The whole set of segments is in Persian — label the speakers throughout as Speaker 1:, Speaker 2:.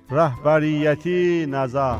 Speaker 1: رهبریتی نظر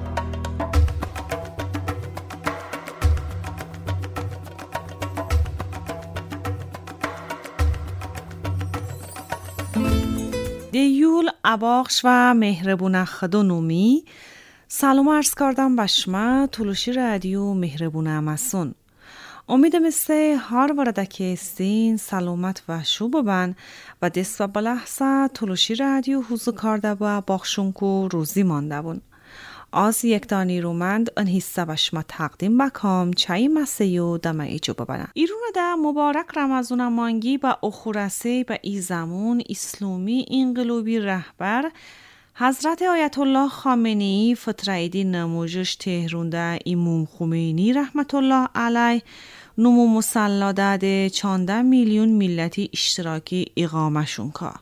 Speaker 2: دیول اباخش و مهربون خدونومی سلام عرض کردم به شما تلوشی رادیو مهربون امسون. امیدم است هر ورده که استین سلامت و شو ببن و دست و بلحظه تلوشی رادیو حضور کرده و باخشون که روزی مانده بون. از یک دانی رومند ان حصه و شما تقدیم بکام چای مسیو دم ایجو ببنم. ایرون ده مبارک رمضان مانگی و اخورسه به ای زمان اسلامی انقلابی رهبر حضرت آیت الله خامنه‌ای فتره‌ای نموزش تهرونده امام خمینی رحمت الله علیه نمو مسلده 14 میلیون ملتی اشتراکی اقامشون که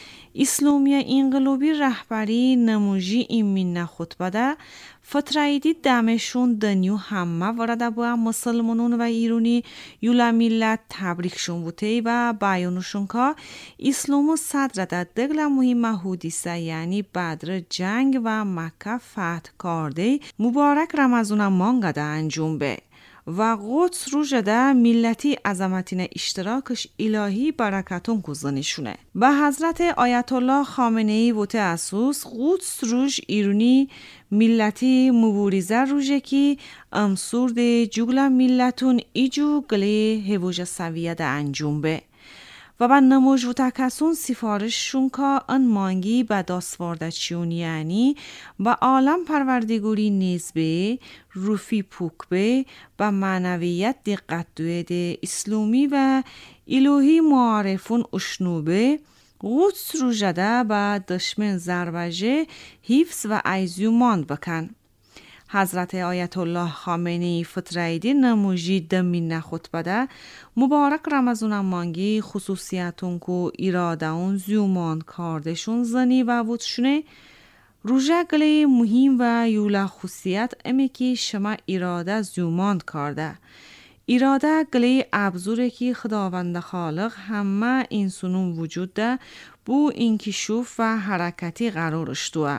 Speaker 2: اسلامی انقلابی رهبری نموجی ایمین خطبه ده فتره‌ای دمشون دنیو همه ورده با مسلمانون و ایرانی یولا ملت تبریکشون بوده و بیانشون که اسلام صدر ده دگل مهم حدیثه یعنی بدر جنگ و مکه فتح کرده مبارک رمضان مانگه ده انجام به و قدس رو جده ملتی عظمتین اشتراکش الهی برکتون کزنشونه. به حضرت آیت الله خامنه‌ای و تأسوس قدس روش ایرانی ملتی مبورزه روشه که امسورد جگل ملتون ایجو گلی هووژ سویه ده انجام به و با نموج و تکسون سفارششون که ان مانگی به دستوارده چیون یعنی با عالم پروردگوری نیزبه روفی پوکبه با معنویت دقت دویده اسلامی و الهی معارفون اشنوبه قدس رو جده با دشمن زربجه حفظ و ایزیوماند بکن. حضرت آیت الله خامنه‌ای فتره‌ای نموجی دمین خطبه ده مبارک رمضان مانگی خصوصیتون کو اراده اون زیومان کاردشون زنی و وودشونه روژه گلی مهم و یولا خصوصیت امی که شما اراده زیومان کرده. اراده گلی ابزوره که خداوند خالق همه انسانون وجود ده بو انکشوف و حرکتی قرارش دوه.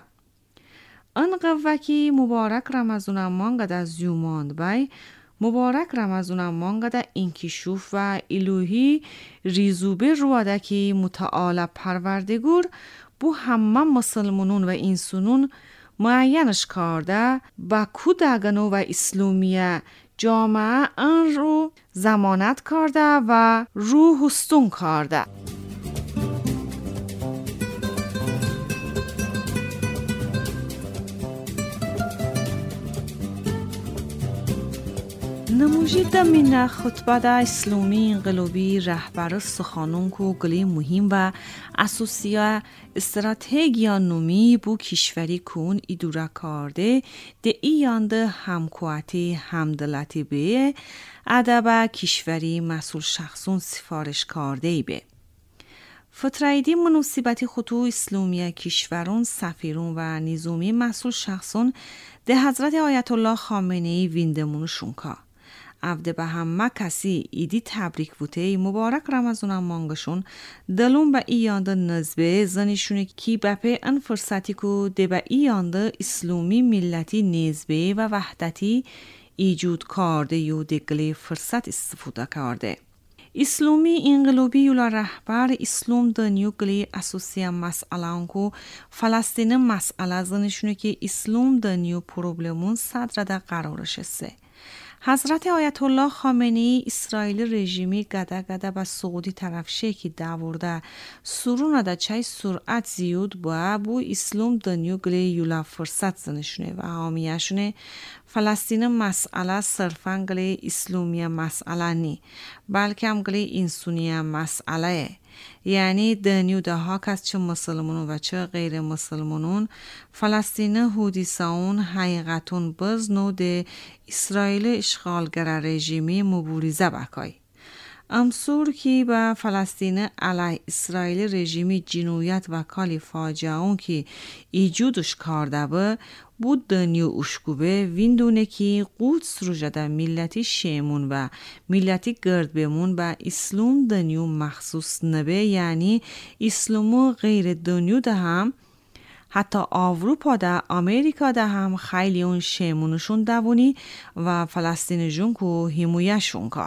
Speaker 2: ان قوکی مبارک رمضان مانگه ده زیوماند بای مبارک رمضان مانگه ده انکشوف و الهی ریزوبه رواده که متعال پروردگور بو همه مسلمانون و انسانون معینش کرده با کودگانو و اسلامیه جامعه ان رو ضمانت کرده و روح هستون کرده. نموجی دمین خطبه ده اسلامی انقلابی رهبر سخانون کو گلی مهم و اساسیه استراتژیا نومی بو کشوری کون ایدورا کرده ده ایانده همکواتی همدلتی به ادب کشوری مسئول شخصون سفارش کرده ای به فتره‌ای مناسبتی خطو اسلامی کشورون سفیرون و نظامی مسئول شخصون ده حضرت آیت الله خامنه‌ای ویندمونشون که افده به همه کسی ایدی تبریک بوده مبارک رمضان مانگشون دلون به ایانده نزبه زنیشونه کی بپه ان فرصتی که ده به ایانده اسلامی ملتی نزبه و وحدتی ایجود کرده یو دگلی فرصت استفاده کرده. اسلامی انقلابی یولا رهبر اسلام دنیو گلی اساسی مسئله انکو فلسطین مسئله زنیشونه که اسلام دنیو پروبلمون صدر ده قرارش است. حضرت آیت الله خامنه‌ای اسرائیل رژیمی گده با سعودی طرف شکی داورده سرونه ده چای سرعت زیاد با بو اسلام دنیو گلی یولا فرصت زنشونه و حامیشونه فلسطین مسئله صرفاً گلی اسلامی مسئله نی بلکه هم گلی انسانی مسئله یعنی دنیو ده ها کس چه مسلمانون و چه غیر مسلمانون فلسطین حدیثون حقیقتون بزنو ده اسرائیل اشغالگر رژیمی مبارزه بکای. امسور کی با فلسطین علی اسرائیل رژیمی جنایت و کالی فاجعه اون کی ایجودش کرده بود دنیو اشکوبه ویندونه کی قدس رو جده ملتی شیمون و ملتی گرد بمون با اسلام دنیو مخصوص نبه یعنی اسلامو غیر دنیو ده هم حتی آوروپا ده امریکا ده هم خیلی اون شیمونشون دوونی و فلسطین جون کو حمایهشون که.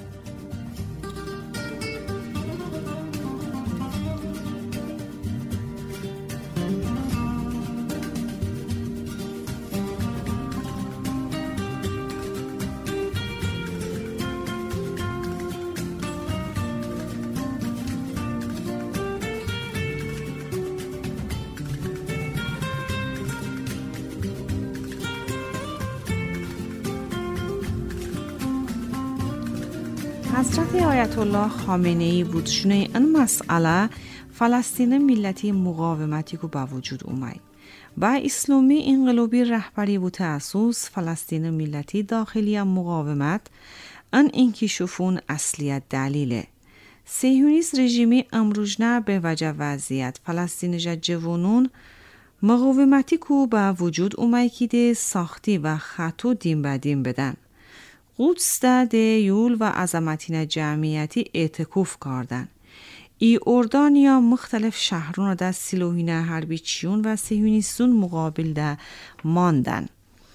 Speaker 2: حضرت آیت الله خامنه‌ای بودشونه این مسئله فلسطین ملتی مقاومتی که با وجود اومد. با اسلامی انقلابی رهبری و تأسیس فلسطین ملتی داخلی مقاومت ان انکشافون اصلیت دلیله. صهیونیست رژیمی امروزنه به وجه وضعیت فلسطین جوانون مقاومتی که با وجود اومد که ساختی و خطو دیم به دیم بدن. قدس ده یول و عظمتین جمعیتی اعتکاف کردن. ای اردان یا مختلف شهرون ده سیلوهین حربی چیون و صهیونیستون مقابل ده ماندن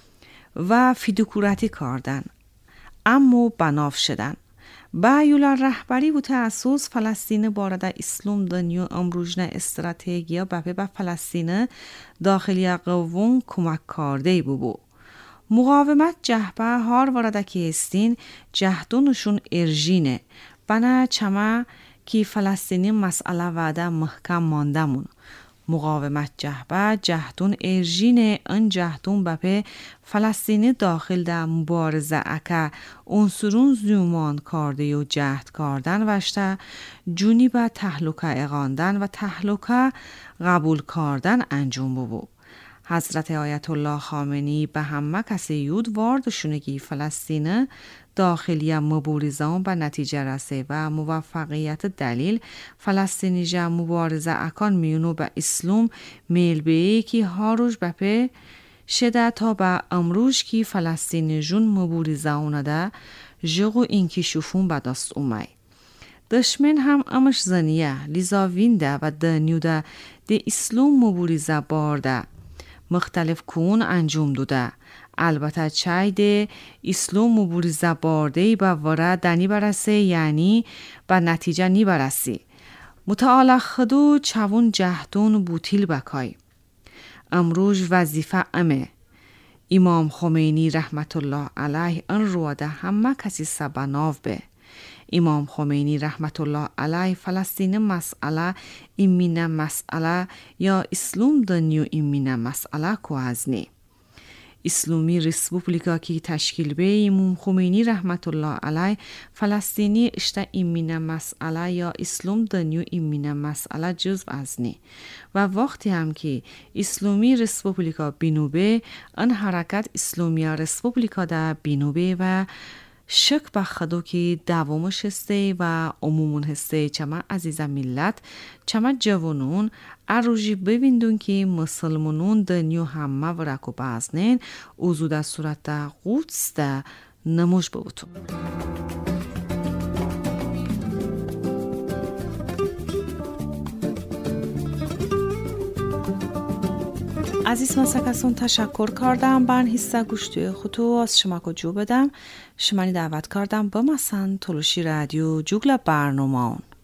Speaker 2: و فیدوکوراتی کردن. اما بناف شدن. با یول رهبری و تأسیس فلسطین بارد اسلام دنیا امروزنه استراتژیا به فلسطین داخلی قوون کمک کرده بو. مقاومت جهبه هار وارده که استین جهدونشون ارژینه بنا چما که فلسطینی مسئله وعده محکم ماندمون. مقاومت جهبه جهدون ارژینه ان جهدون بپه فلسطینی داخل ده مبارزه اکه انصرون زیومان کرده و جهد کردن وشته جونی به تهلکه اقاندن و تهلکه قبول کردن انجام ببو. حضرت آیت الله خامنه‌ای به همه کسی یود واردشونگی فلسطین داخلی مبارزان به نتیجه رسه و موفقیت دلیل فلسطینی جا مبارزه اکان میونو به اسلام میل بیه که هاروش بپه شده تا به امروز که فلسطینی جون مبارزه اونده جغو اینکی شوفون به دست اومای. دشمن هم امش زنیه لیزا وینده و دنیوده ده اسلام مبارزه بارده مختلف کون انجام داده. البته چای ده اسلام مبارزه بارده با وره دنی برسه یعنی با نتیجه نی برسی. متعال خدو چون جهدون بوتیل بکای. امروز وظیفه امه. امام خمینی رحمت الله علیه ان رواده همه کسی سبناف به. امام خمینی رحمت الله علیه فلسطین مسئله ایمینه مسئله یا اسلام دنیو ایمینه مسئله کو ازنی. اسلامی ریسپوبلیکا کی تشکیل به امام خمینی رحمت الله علیه فلسطینی اشته ایمینه مسئله یا اسلام دنیو ایمینه مسئله جزو ازنی و وقتی هم که اسلامی ریسپوبلیکا بینوبه ان حرکت اسلامی ریسپوبلیکا ده بینوبه و شک به خدو که دوامش هسته و عمومون هسته چما عزیز ملت چما جوانون اروجی ببیندون که مسلمانون دنیو همه ورکو بازنین اوزو ده صورت ده قدس ده نموش بودو. عزیز مسکسون تشکر کردم بر حصه گوشتوی خودو از شما که جو بدم شمانی دعوت کردم با مثلا تلوشی رادیو جوگل برنامه